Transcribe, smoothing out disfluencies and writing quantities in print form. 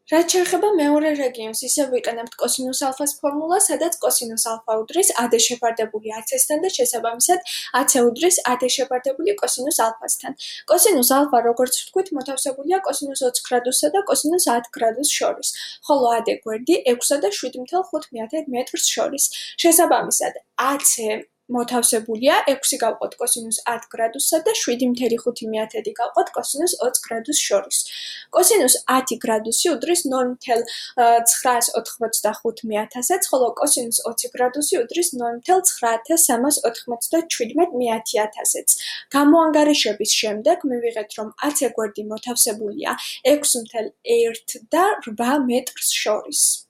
რაც შეეხება მეორე რეგიონს, ისევ ვიყენებთ კოსინუს ალფას ფორმულას, სადაც კოსინუს ალფა უდრის AD შეფარდებული 10-სთან და შესაბამისად 10 უდრის AD შეფარდებული კოსინუს ალფასთან. კოსინუს ალფა, როგორც ვთქვით, მოთავსებულია კოსინუს 20 გრადუსსა და კოსინუს 10 გრადუსს შორის, ხოლო AD გვერდი 6 და 7.5 მეტრს შორის. შესაბამისად, AC მოთავსებულია 6 გავყოთ კოსინუს 10 გრადუსსა და 7.5 გავყოთ კოსინუს 20 გრადუსს შორის. კოსინუს 10 გრადუსი უდრის 0.985-ს, ხოლო კოსინუს 20 გრადუსი უდრის 0.9397-ს. გამოანგარიშების შემდეგ მივიღეთ, რომ AC გვერდი მოთავსებულია 6.1 და 8 მეტრს შორის.